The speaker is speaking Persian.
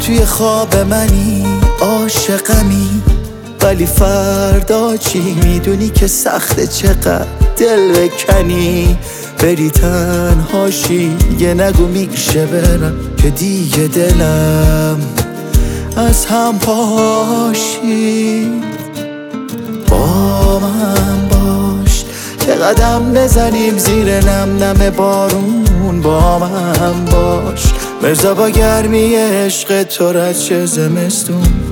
توی خواب منی، عاشقمی، ولی فردا چی؟ میدونی که سخته چقدر دل بکنی، بری تنهاشی. یه نگو میشه برم که دیگه دلم از هم پاشی. با من باش که قدم بزنیم زیر نم نم بارون، با من باش مرزا با گرمی عشق تو رد شه زمستون.